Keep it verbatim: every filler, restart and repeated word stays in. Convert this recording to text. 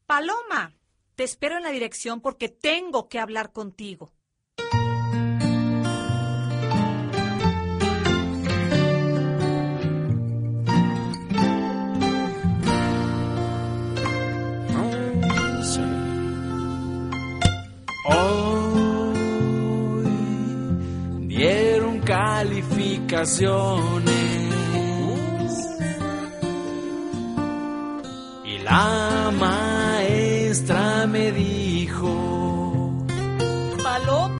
Paloma, te espero en la dirección porque tengo que hablar contigo. Hoy dieron calificaciones y la maestra me dijo: